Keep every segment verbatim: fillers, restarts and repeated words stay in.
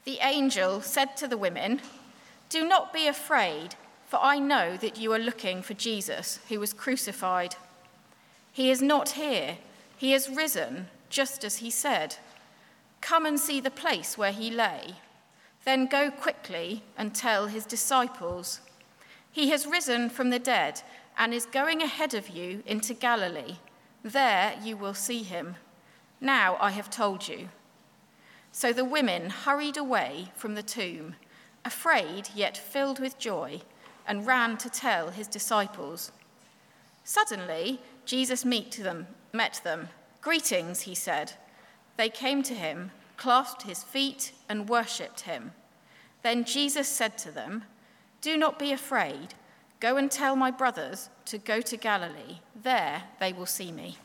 The angel said to the women, "Do not be afraid, for I know that you are looking for Jesus, who was crucified. He is not here. He has risen, just as he said. Come and see the place where he lay. Then go quickly and tell his disciples, he has risen from the dead and is going ahead of you into Galilee. There you will see him. Now I have told you." So the women hurried away from the tomb, afraid yet filled with joy, and ran to tell his disciples. Suddenly, Jesus meet them, met them. "Greetings," he said. They came to him, clasped his feet, and worshipped him. Then Jesus said to them, "Do not be afraid. Go and tell my brothers to go to Galilee. There they will see me."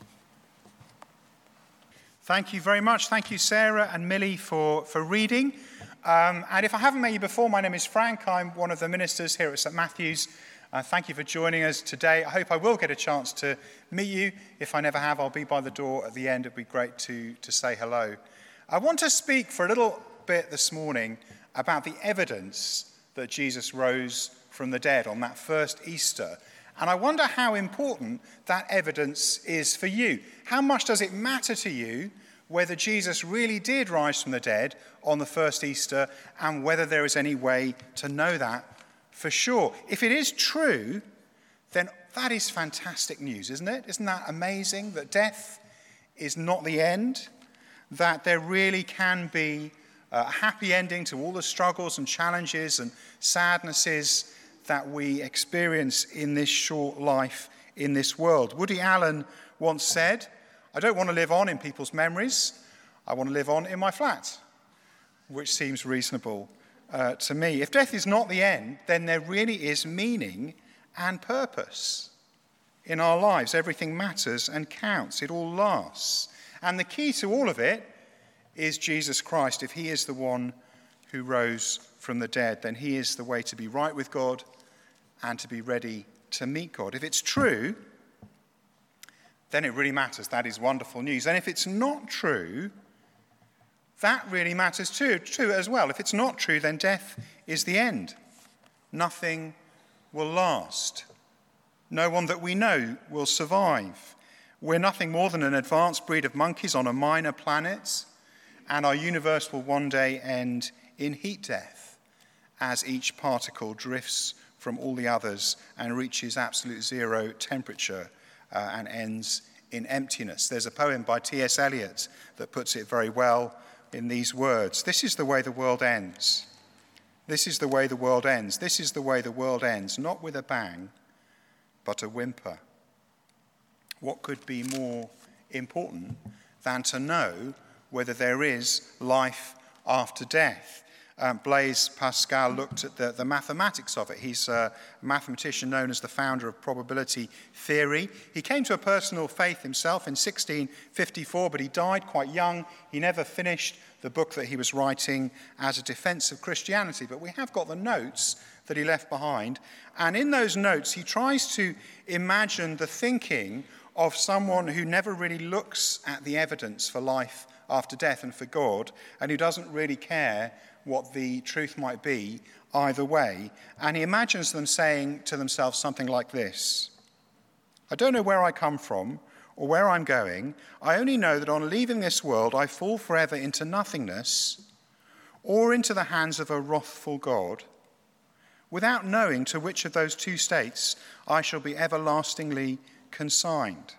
Thank you very much. Thank you, Sarah and Millie, for, for reading. Um, and if I haven't met you before, my name is Frank. I'm one of the ministers here at St Matthew's. Uh, thank you for joining us today. I hope I will get a chance to meet you. If I never have, I'll be by the door at the end. It'd be great to, to say hello. I want to speak for a little bit this morning about the evidence that Jesus rose from the dead on that first Easter. And I wonder how important that evidence is for you. How much does it matter to you whether Jesus really did rise from the dead on the first Easter, and whether there is any way to know that for sure? If it is true, then that is fantastic news, isn't it? Isn't that amazing that death is not the end, that there really can be a happy ending to all the struggles and challenges and sadnesses that we experience in this short life in this world. Woody Allen once said, "I don't want to live on in people's memories. I want to live on in my flat," which seems reasonable uh, to me. If death is not the end, then there really is meaning and purpose in our lives. Everything matters and counts. It all lasts. And the key to all of it is Jesus Christ. If he is the one who rose from the dead, then he is the way to be right with God and to be ready to meet God. If it's true, then it really matters. That is wonderful news. And if it's not true, that really matters too, too as well. If it's not true, then death is the end. Nothing will last. No one that we know will survive. We're nothing more than an advanced breed of monkeys on a minor planet, and our universe will one day end in heat death as each particle drifts from all the others and reaches absolute zero temperature uh, and ends in emptiness. There's a poem by T S Eliot that puts it very well in these words: "This is the way the world ends. This is the way the world ends. This is the way the world ends, not with a bang, but a whimper." What could be more important than to know whether there is life after death? Um, Blaise Pascal looked at the, the mathematics of it. He's a mathematician known as the founder of probability theory. He came to a personal faith himself in sixteen fifty-four, but he died quite young. He never finished the book that he was writing as a defense of Christianity. But we have got the notes that he left behind. And in those notes, he tries to imagine the thinking of someone who never really looks at the evidence for life after death and for God, and who doesn't really care what the truth might be either way. And he imagines them saying to themselves something like this: "I don't know where I come from or where I'm going. I only know that on leaving this world, I fall forever into nothingness or into the hands of a wrathful God, without knowing to which of those two states I shall be everlastingly consigned.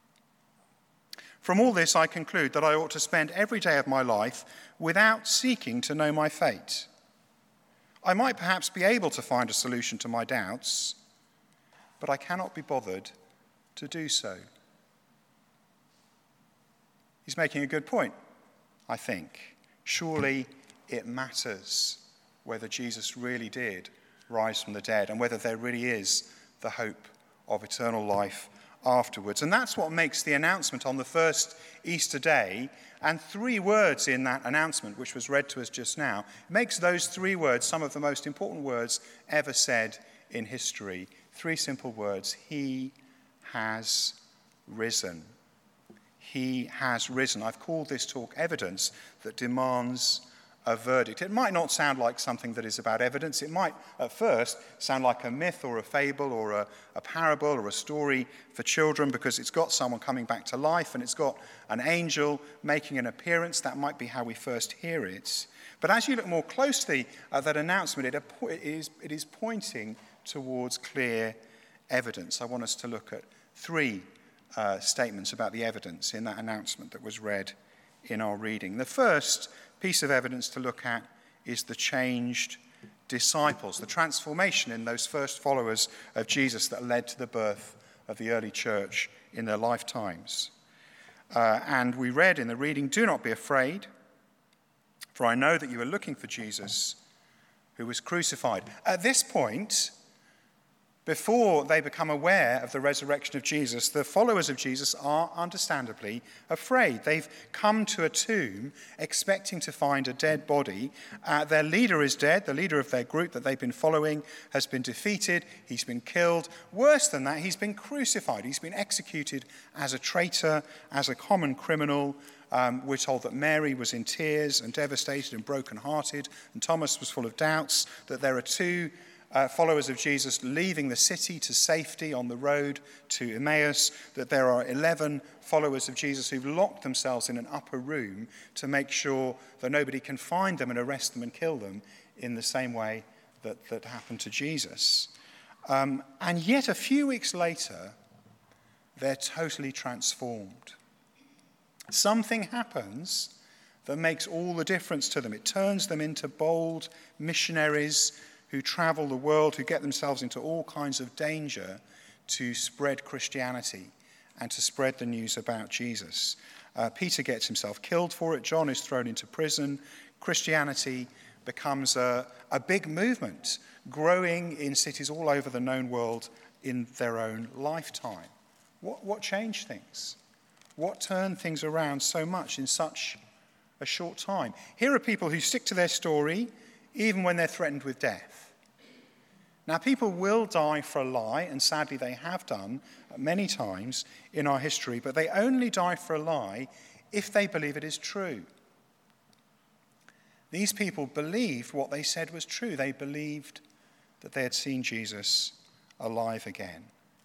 From all this, I conclude that I ought to spend every day of my life without seeking to know my fate. I might perhaps be able to find a solution to my doubts, but I cannot be bothered to do so." He's making a good point, I think. Surely it matters whether Jesus really did rise from the dead and whether there really is the hope of eternal life afterwards. And that's what makes the announcement on the first Easter day, and three words in that announcement, which was read to us just now, makes those three words some of the most important words ever said in history. Three simple words: He has risen. He has risen. I've called this talk Evidence That Demands a verdict. It might not sound like something that is about evidence. It might, at first, sound like a myth or a fable or a, a parable or a story for children because it's got someone coming back to life and it's got an angel making an appearance. That might be how we first hear it. But as you look more closely at that announcement, it, it, is, it is pointing towards clear evidence. I want us to look at three uh, statements about the evidence in that announcement that was read in our reading. The first piece of evidence to look at is the changed disciples, the transformation in those first followers of Jesus that led to the birth of the early church in their lifetimes. Uh, and we read in the reading, "Do not be afraid, for I know that you are looking for Jesus who was crucified." At this point, before they become aware of the resurrection of Jesus, the followers of Jesus are understandably afraid. They've come to a tomb expecting to find a dead body. Uh, their leader is dead. The leader of their group that they've been following has been defeated. He's been killed. Worse than that, he's been crucified. He's been executed as a traitor, as a common criminal. Um, we're told that Mary was in tears and devastated and brokenhearted, and Thomas was full of doubts, that there are two Uh, followers of Jesus leaving the city to safety on the road to Emmaus, that there are eleven followers of Jesus who've locked themselves in an upper room to make sure that nobody can find them and arrest them and kill them in the same way that, that happened to Jesus. Um, and yet a few weeks later, they're totally transformed. Something happens that makes all the difference to them. It turns them into bold missionaries who travel the world, who get themselves into all kinds of danger to spread Christianity and to spread the news about Jesus. Uh, Peter gets himself killed for it. John is thrown into prison. Christianity becomes a, a big movement, growing in cities all over the known world in their own lifetime. What, what changed things? What turned things around so much in such a short time? Here are people who stick to their story even when they're threatened with death. Now, people will die for a lie, and sadly they have done many times in our history, but they only die for a lie if they believe it is true. These people believed what they said was true. They believed that they had seen Jesus alive again.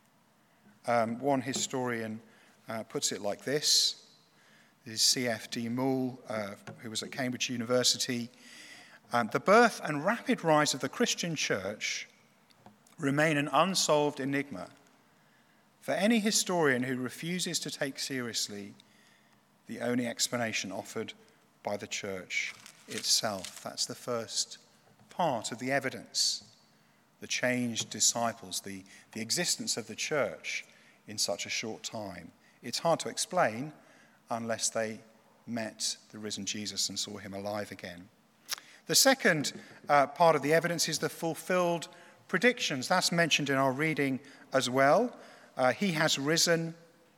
Um, one historian uh, puts it like this. This is C F D Moule, uh, who was at Cambridge University. Um, the birth and rapid rise of the Christian church remain an unsolved enigma for any historian who refuses to take seriously the only explanation offered by the church itself. That's the first part of the evidence, the changed disciples, the, the existence of the church in such a short time. It's hard to explain unless they met the risen Jesus and saw him alive again. The second uh, part of the evidence is the fulfilled predictions. That's mentioned in our reading as well. Uh, he has risen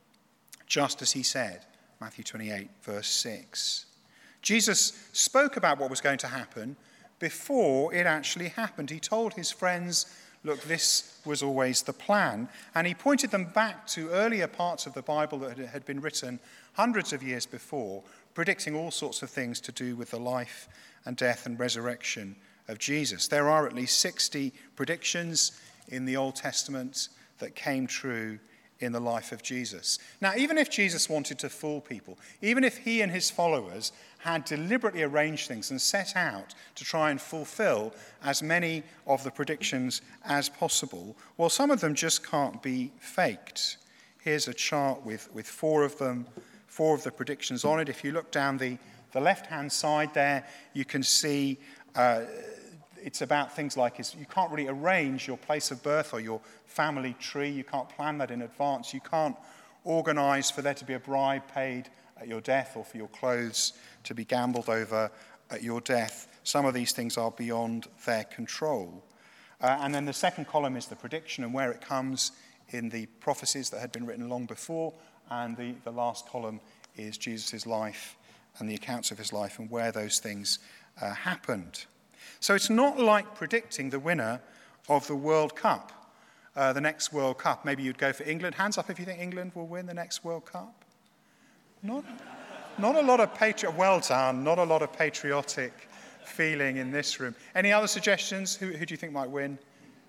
just as he said. Matthew twenty-eight, verse six. Jesus spoke about what was going to happen before it actually happened. He told his friends, look, this was always the plan. And he pointed them back to earlier parts of the Bible that had been written hundreds of years before, predicting all sorts of things to do with the life and death and resurrection of Jesus. There are at least sixty predictions in the Old Testament that came true in the life of Jesus. Now, even if Jesus wanted to fool people, even if he and his followers had deliberately arranged things and set out to try and fulfill as many of the predictions as possible, well, some of them just can't be faked. Here's a chart with, with four of them, four of the predictions on it. If you look down the, the left-hand side there, you can see uh, it's about things like is you can't really arrange your place of birth or your family tree. You can't plan that in advance. You can't organize for there to be a bribe paid at your death or for your clothes to be gambled over at your death. Some of these things are beyond their control. Uh, and then the second column is the prediction and where it comes in the prophecies that had been written long before. And the, the last column is Jesus' life and the accounts of his life and where those things uh, happened. So it's not like predicting the winner of the World Cup, uh, the next World Cup. Maybe you'd go for England. Hands up if you think England will win the next World Cup. Not, not a lot of patri- well done. Not a lot of patriotic feeling in this room. Any other suggestions? Who, who do you think might win?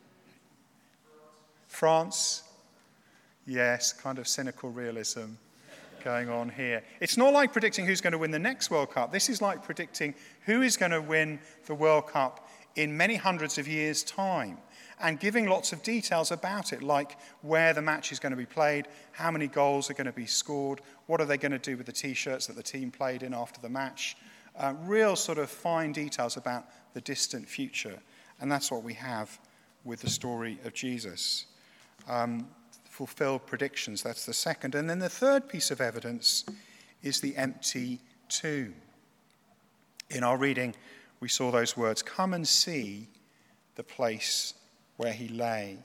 France? Yes, kind of cynical realism going on here. It's not like predicting who's going to win the next World Cup. This is like predicting who is going to win the World Cup in many hundreds of years' time, and giving lots of details about it, like where the match is going to be played, how many goals are going to be scored, what are they going to do with the T-shirts that the team played in after the match. Uh, real sort of fine details about the distant future. And that's what we have with the story of Jesus. Um, fulfilled predictions, that's the second. And then the third piece of evidence is the empty tomb. In our reading, we saw those words, "Come and see the place where he lay."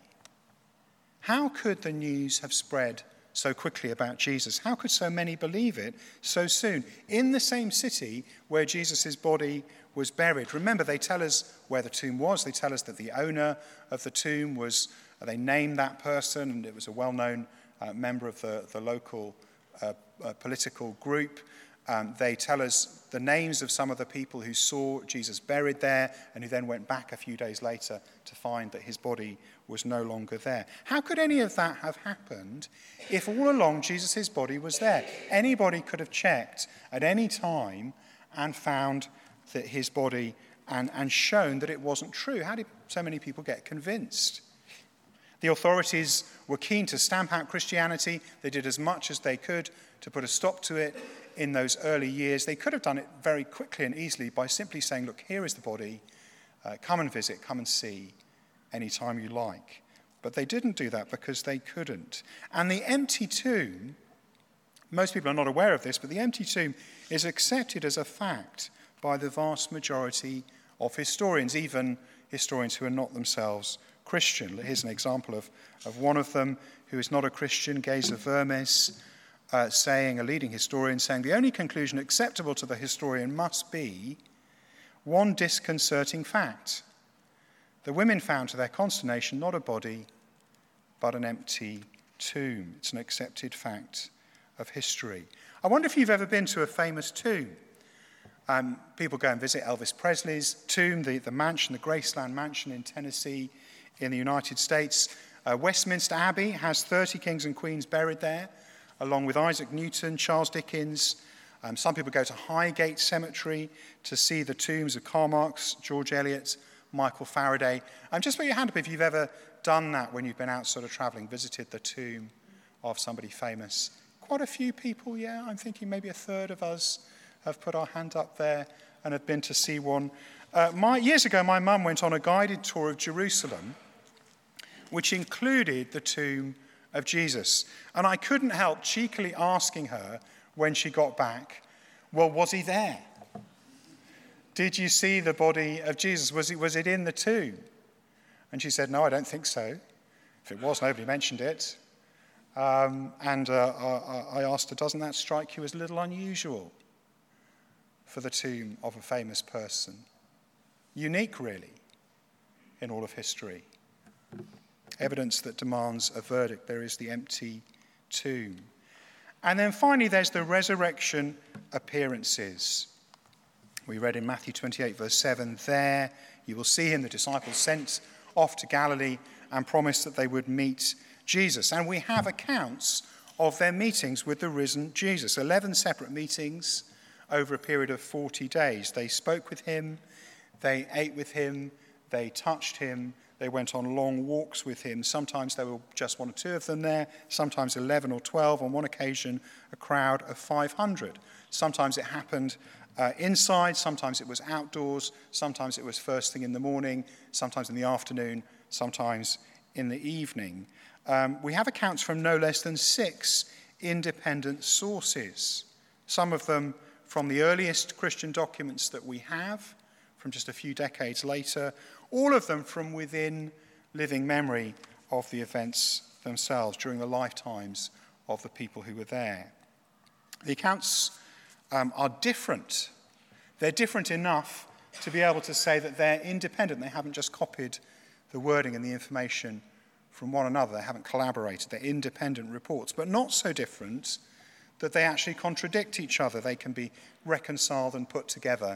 How could the news have spread so quickly about Jesus? How could so many believe it so soon? In the same city where Jesus' body was buried. Remember, they tell us where the tomb was. They tell us that the owner of the tomb was, they named that person, and it was a well-known uh, member of the, the local uh, uh, political group. Um, they tell us the names of some of the people who saw Jesus buried there and who then went back a few days later to find that his body was no longer there. How could any of that have happened if all along Jesus' body was there? Anybody could have checked at any time and found that his body and, and shown that it wasn't true. How did so many people get convinced? The authorities were keen to stamp out Christianity. They did as much as they could to put a stop to it in those early years. They could have done it very quickly and easily by simply saying, look, here is the body. Uh, come and visit, come and see anytime you like. But they didn't do that because they couldn't. And the empty tomb, most people are not aware of this, but the empty tomb is accepted as a fact by the vast majority of historians, even historians who are not themselves Christian. Here's an example of, of one of them who is not a Christian, Geza Vermes, uh, saying, a leading historian, saying, the only conclusion acceptable to the historian must be one disconcerting fact. The women found to their consternation not a body, but an empty tomb. It's an accepted fact of history. I wonder if you've ever been to a famous tomb. Um, people go and visit Elvis Presley's tomb, the, the mansion, the Graceland Mansion in Tennessee in the United States. Uh, Westminster Abbey has thirty kings and queens buried there, along with Isaac Newton, Charles Dickens. Um, some people go to Highgate Cemetery to see the tombs of Karl Marx, George Eliot, Michael Faraday. Um, just put your hand up if you've ever done that when you've been out sort of travelling, visited the tomb of somebody famous. Quite a few people, yeah. I'm thinking maybe a third of us have put our hand up there and have been to see one. Uh, my, years ago, my mum went on a guided tour of Jerusalem, which included the tomb of Jesus. And I couldn't help cheekily asking her when she got back, well, was he there? Did you see the body of Jesus? Was it, was it in the tomb? And she said, no, I don't think so. If it was, nobody mentioned it. Um, and uh, I, I asked her, doesn't that strike you as a little unusual for the tomb of a famous person? Unique, really, in all of history. Evidence that demands a verdict. There is the empty tomb. And then finally, there's the resurrection appearances. We read in Matthew twenty-eight, verse seven, there you will see him, the disciples sent off to Galilee and promised that they would meet Jesus. And we have accounts of their meetings with the risen Jesus. eleven separate meetings over a period of forty days. They spoke with him, they ate with him, they touched him, they went on long walks with him. Sometimes there were just one or two of them there, sometimes eleven or twelve, on one occasion a crowd of five hundred. Sometimes it happened uh, inside, sometimes it was outdoors, sometimes it was first thing in the morning, sometimes in the afternoon, sometimes in the evening. Um, we have accounts from no less than six independent sources, some of them from the earliest Christian documents that we have, from just a few decades later, all of them from within living memory of the events themselves during the lifetimes of the people who were there. The accounts um, are different. They're different enough to be able to say that they're independent. They haven't just copied the wording and the information from one another. They haven't collaborated. They're independent reports, but not so different that they actually contradict each other. They can be reconciled and put together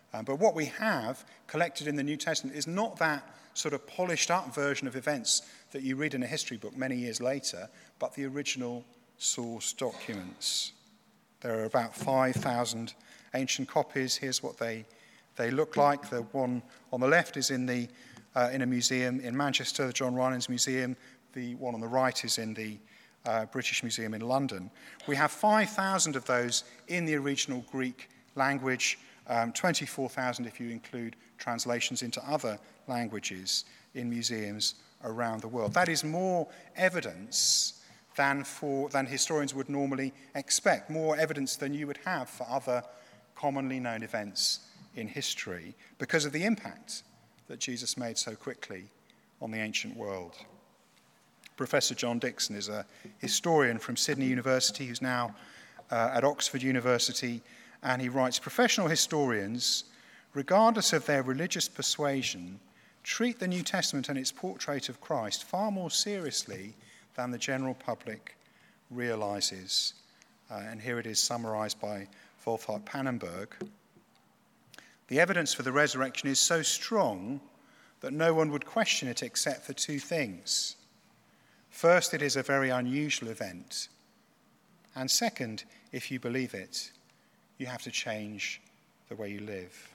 Um, but what we have collected in the New Testament is not that sort of polished up version of events that you read in a history book many years later, but the original source documents. There are about five thousand ancient copies. Here's what they, they look like. The one on the left is in, the, uh, in a museum in Manchester, the John Rylands Museum. The one on the right is in the uh, British Museum in London. We have five thousand of those in the original Greek language, um, twenty-four thousand if you include translations into other languages in museums around the world. That is more evidence than, for, than historians would normally expect, more evidence than you would have for other commonly known events in history because of the impact that Jesus made so quickly on the ancient world. Professor John Dixon is a historian from Sydney University who's now uh, at Oxford University, and he writes, professional historians, regardless of their religious persuasion, treat the New Testament and its portrait of Christ far more seriously than the general public realizes. Uh, and here it is summarized by Wolfhart Pannenberg. The evidence for the resurrection is so strong that no one would question it except for two things. First, it is a very unusual event. And second, if you believe it, you have to change the way you live.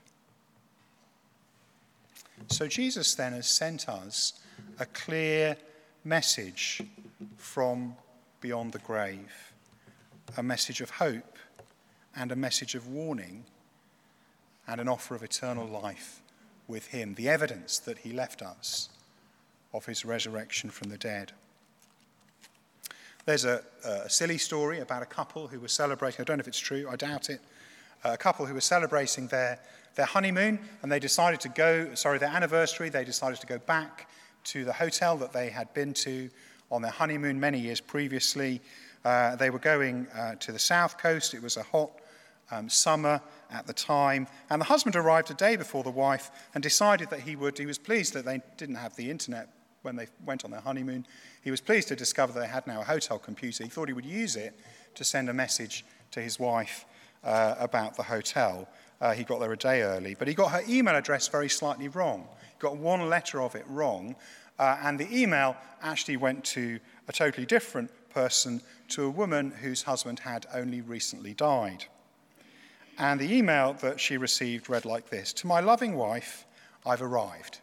So Jesus then has sent us a clear message from beyond the grave, a message of hope and a message of warning and an offer of eternal life with him, the evidence that he left us of his resurrection from the dead. There's a, a silly story about a couple who were celebrating, I don't know if it's true, I doubt it, a couple who were celebrating their, their honeymoon, and they decided to go, sorry, their anniversary, they decided to go back to the hotel that they had been to on their honeymoon many years previously. Uh, they were going uh, to the south coast. It was a hot um, summer at the time, and the husband arrived a day before the wife and decided that he would, he was pleased that they didn't have the internet when they went on their honeymoon. He was pleased to discover they had now a hotel computer. He thought he would use it to send a message to his wife uh, about the hotel. Uh, he got there a day early, but he got her email address very slightly wrong. He got one letter of it wrong, uh, and the email actually went to a totally different person, to a woman whose husband had only recently died. And the email that she received read like this: "To my loving wife, I've arrived.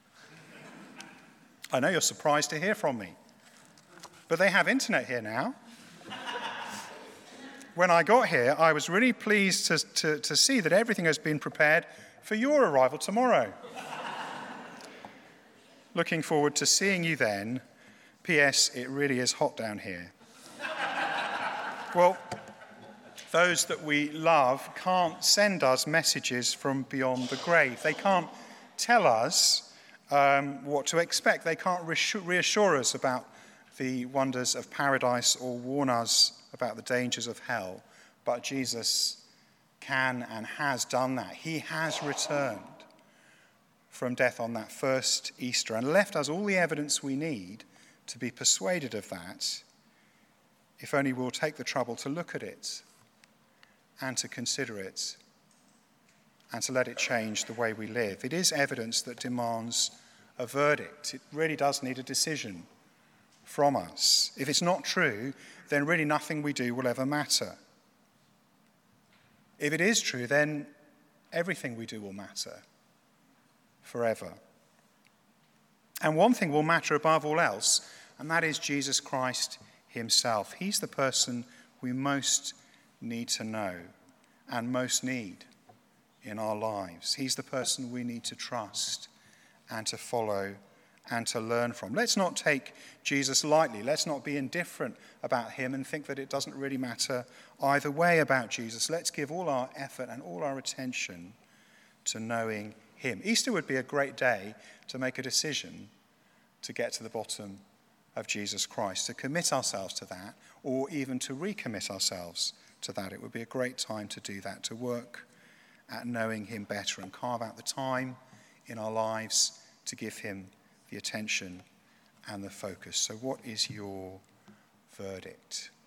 I know you're surprised to hear from me, but they have internet here now. When I got here, I was really pleased to, to, to see that everything has been prepared for your arrival tomorrow. Looking forward to seeing you then. P S. It really is hot down here." Well, those that we love can't send us messages from beyond the grave. They can't tell us um, what to expect. They can't reassure us about the wonders of paradise or warn us about the dangers of hell. But Jesus can and has done that. He has returned from death on that first Easter and left us all the evidence we need to be persuaded of that, if only we'll take the trouble to look at it and to consider it and to let it change the way we live. It is evidence that demands a verdict. It really does need a decision from us. If it's not true, then really nothing we do will ever matter. If it is true, then everything we do will matter forever. And one thing will matter above all else, and that is Jesus Christ himself. He's the person we most need to know and most need in our lives. He's the person we need to trust and to follow and to learn from. Let's not take Jesus lightly. Let's not be indifferent about him and think that it doesn't really matter either way about Jesus. Let's give all our effort and all our attention to knowing him. Easter would be a great day to make a decision to get to the bottom of Jesus Christ, to commit ourselves to that, or even to recommit ourselves to that. It would be a great time to do that, to work at knowing him better and carve out the time in our lives to give him the attention and the focus. So what is your verdict?